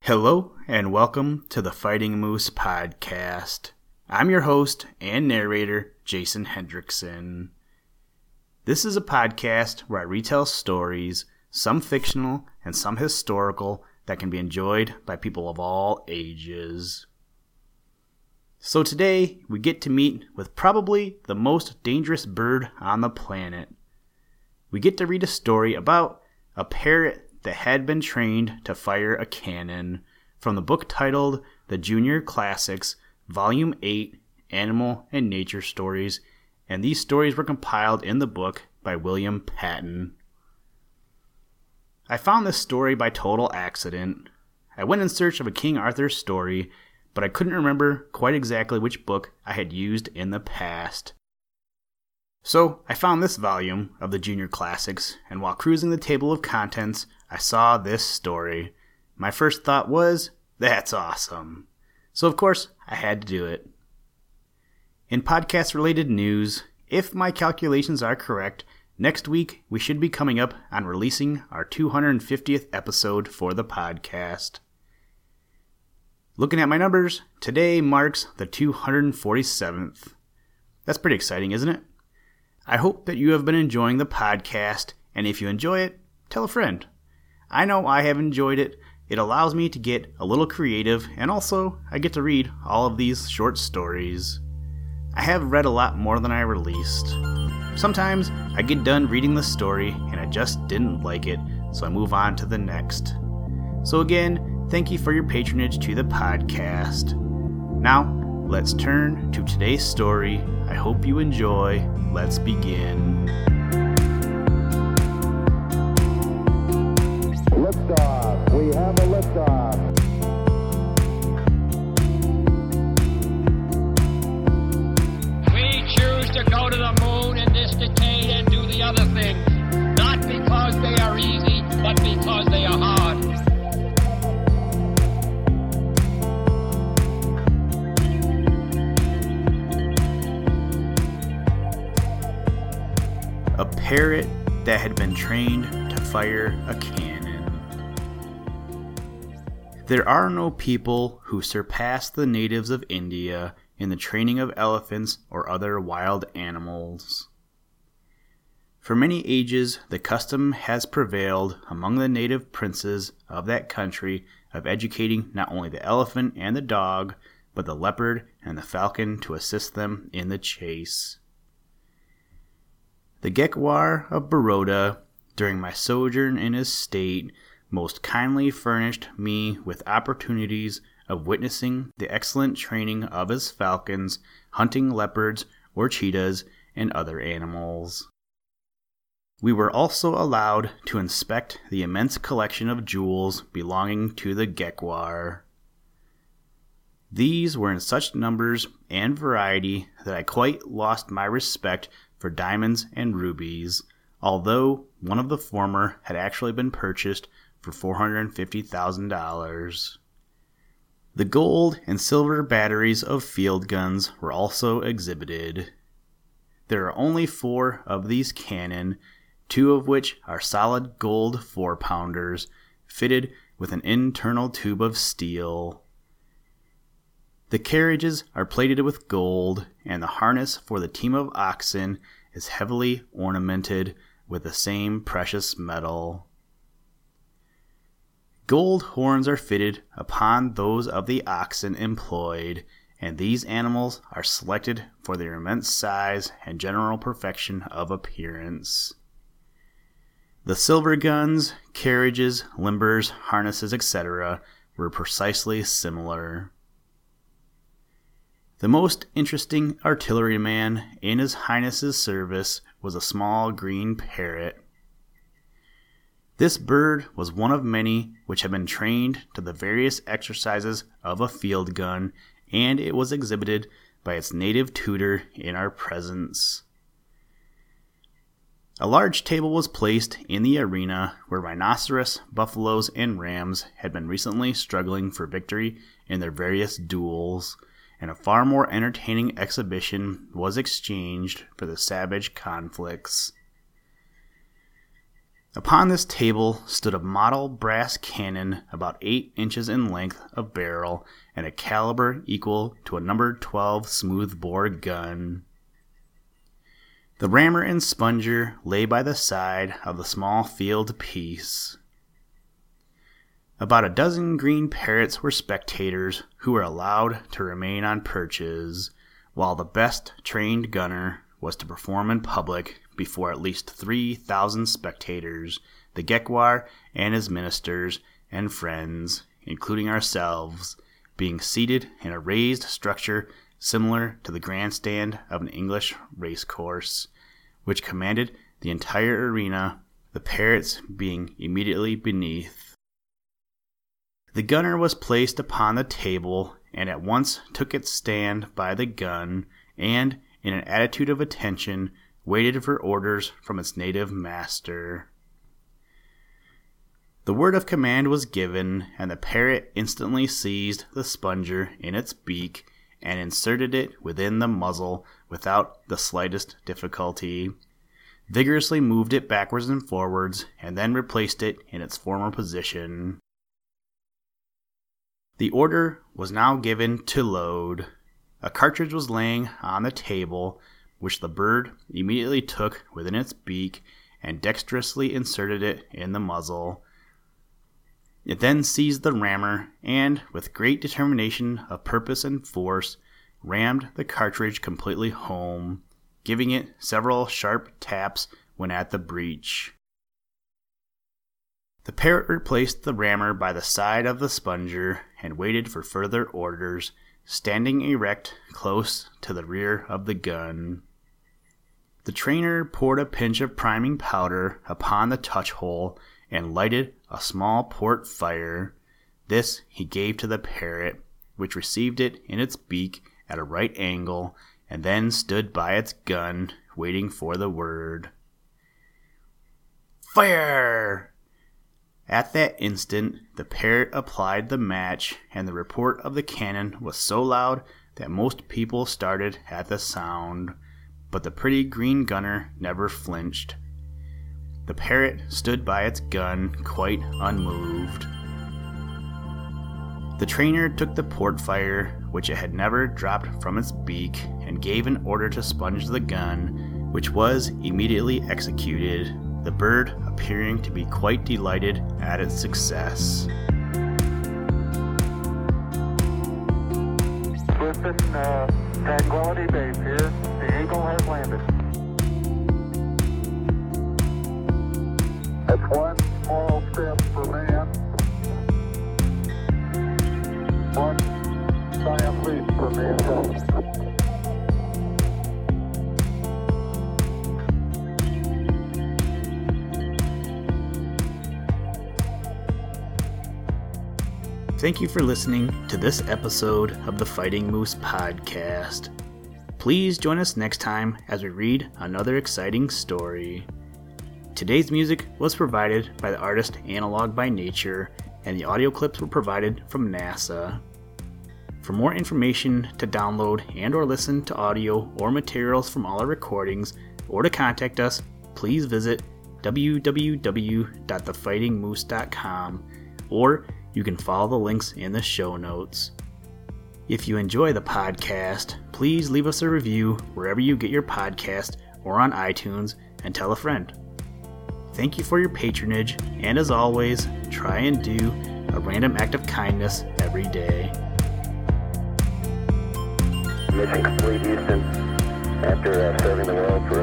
Hello and welcome to the Fighting Moose podcast. I'm your host and narrator, Jason Hendrickson. This is a podcast where I retell stories, some fictional and some historical, that can be enjoyed by people of all ages. So today, we get to meet with probably the most dangerous bird on the planet. We get to read a story about a parrot that had been trained to fire a cannon from the book titled The Junior Classics, Volume 8, Animal and Nature Stories, and these stories were compiled in the book by William Patton. I found this story by total accident. I went in search of a King Arthur story, but I couldn't remember quite exactly which book I had used in the past. So I found this volume of the Junior Classics, and while cruising the table of contents, I saw this story. My first thought was, that's awesome. So of course, I had to do it. In podcast-related news, if my calculations are correct, next week we should be coming up on releasing our 250th episode for the podcast. Looking at my numbers, today marks the 247th. That's pretty exciting, isn't it? I hope that you have been enjoying the podcast, and if you enjoy it, tell a friend. I know I have enjoyed it. It allows me to get a little creative, and also I get to read all of these short stories. I have read a lot more than I released. Sometimes I get done reading the story and I just didn't like it, so I move on to the next. So again, thank you for your patronage to the podcast. Now, let's turn to today's story. I hope you enjoy. Let's begin. Liftoff. We have a liftoff. We choose to go to the moon in this decade and do the other things, not because they are easy, but because they are hard. A parrot that had been trained to fire a cannon. There are no people who surpass the natives of India in the training of elephants or other wild animals. For many ages, the custom has prevailed among the native princes of that country of educating not only the elephant and the dog, but the leopard and the falcon to assist them in the chase. The Gaekwar of Baroda, during my sojourn in his state, most kindly furnished me with opportunities of witnessing the excellent training of his falcons, hunting leopards or cheetahs and other animals. We were also allowed to inspect the immense collection of jewels belonging to the Gaekwar. These were in such numbers and variety that I quite lost my respect for diamonds and rubies, although one of the former had actually been purchased for $450,000. The gold and silver batteries of field guns were also exhibited. There are only 4 of these cannon, 2 of which are solid gold 4-pounders, fitted with an internal tube of steel. The carriages are plated with gold, and the harness for the team of oxen is heavily ornamented with the same precious metal. Gold horns are fitted upon those of the oxen employed, and these animals are selected for their immense size and general perfection of appearance. The silver guns, carriages, limbers, harnesses, etc. were precisely similar. The most interesting artilleryman in His Highness's service was a small green parrot. This bird was one of many which had been trained to the various exercises of a field gun, and it was exhibited by its native tutor in our presence. A large table was placed in the arena where rhinoceros, buffaloes, and rams had been recently struggling for victory in their various duels, and a far more entertaining exhibition was exchanged for the savage conflicts. Upon this table stood a model brass cannon about 8 inches in length of barrel and a caliber equal to a number 12 smoothbore gun. The rammer and sponger lay by the side of the small field piece. About a dozen green parrots were spectators who were allowed to remain on perches, while the best trained gunner was to perform in public before at least 3,000 spectators, the Gaekwar and his ministers and friends, including ourselves, being seated in a raised structure similar to the grandstand of an English racecourse, which commanded the entire arena, the parrots being immediately beneath. The gunner was placed upon the table and at once took its stand by the gun and, in an attitude of attention, waited for orders from its native master. The word of command was given, and the parrot instantly seized the sponger in its beak and inserted it within the muzzle without the slightest difficulty, vigorously moved it backwards and forwards, and then replaced it in its former position. The order was now given to load. A cartridge was laying on the table, which the bird immediately took within its beak and dexterously inserted it in the muzzle. It then seized the rammer and, with great determination of purpose and force, rammed the cartridge completely home, giving it several sharp taps when at the breech. The parrot replaced the rammer by the side of the sponger and waited for further orders, standing erect close to the rear of the gun. The trainer poured a pinch of priming powder upon the touch hole and lighted a small port fire. This he gave to the parrot, which received it in its beak at a right angle and then stood by its gun, waiting for the word. Fire! At that instant, the parrot applied the match, and the report of the cannon was so loud that most people started at the sound, but the pretty green gunner never flinched. The parrot stood by its gun, quite unmoved. The trainer took the port fire, which it had never dropped from its beak, and gave an order to sponge the gun, which was immediately executed, the bird appearing to be quite delighted at its success. Listen, Tranquility Base here. The Eagle has landed. That's one small step for man, one giant leap for mankind. Thank you for listening to this episode of the Fighting Moose Podcast. Please join us next time as we read another exciting story. Today's music was provided by the artist Analog by Nature, and the audio clips were provided from NASA. For more information to download and or listen to audio or materials from all our recordings, or to contact us, please visit www.thefightingmoose.com, or you can follow the links in the show notes. If you enjoy the podcast, please leave us a review wherever you get your podcast or on iTunes, and tell a friend. Thank you for your patronage, and as always, try and do a random act of kindness every day. Mission complete, Houston. After serving the world for